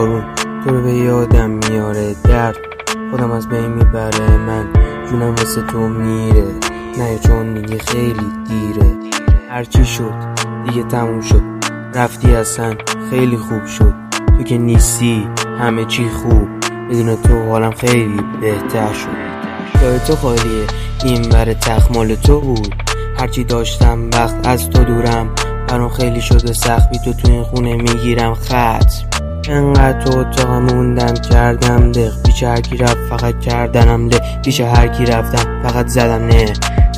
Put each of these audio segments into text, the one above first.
بارون تو رو به یادم میاره، درد خودم از بین میبره، من جونم واسه تو میره، نه چون دیگه خیلی دیره. هرچی شد دیگه تموم شد، رفتی اصلا خیلی خوب شد، تو که نیستی همه چی خوب، بدون تو حالم خیلی بهتر شد. جای تو خالیه، این بر تخمال تو بود، هرچی داشتم وقت از تو دورم، برام خیلی شده سخت، بی تو این خونه میگیرم خط. انقدر تو اتاقم موندم کردم دق، پیش هرکی رفت فقط کردنم له، پیش هرکی رفتم فقط زدم نه.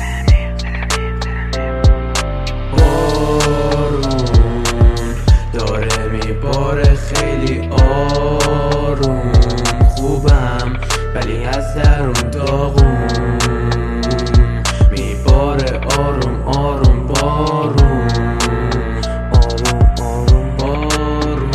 بارون داره میباره خیلی آروم، خوبم ولی از درون داغون، میباره آروم آروم بارون، آروم آروم بارون.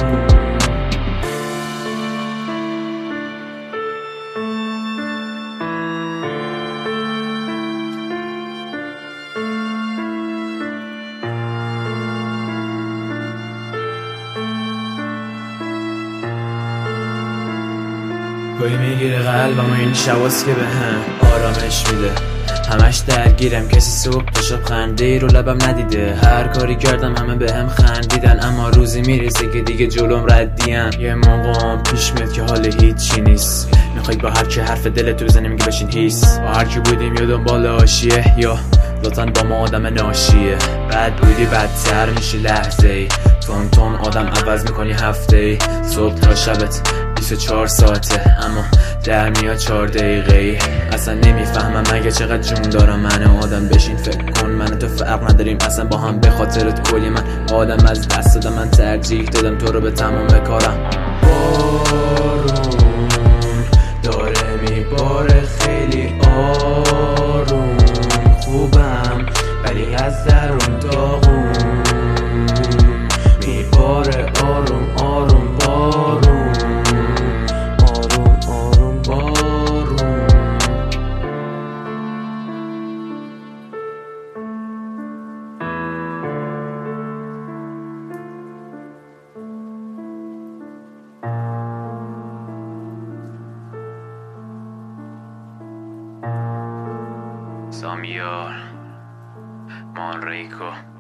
گاهی میگیره قلبم و این شواست که به هم آرامش میده، همش درگیرم کسی صبح تا شب خنده رو لبم ندیده، هر کاری کردم همه به هم خندیدن، اما روزی میرسه که دیگه جلوم ردیان. یه موقع پیش میاد که حال هیچی نیست، میخوای با هر چه حرف دلت رو بزنی میگه بشین هیس، با هر کی بودیم یا دنبال آشیه یا لطفاً با ما آدم ناشیه، بد بودی بدتر میشه لحظه ای، تون تون آدم عوض میکنی هفته ای، صبح تا شبت 24 ساعته اما در میاد 4 دقیقه ای، اصلا نمیفهمم مگه چقدر جون دارم من آدم، بشین فکر کن من و تو فرق نداریم اصلا با هم، به خاطر تو کلی من آدم از دست دادم، من ترجیح دادم تو رو به تمام کارم. بارون داره میباره خیلی آروم، خوبم ولی از درون داغون، میباره آروم آروم بارون، آروم آروم بارون. سامیار مانریکو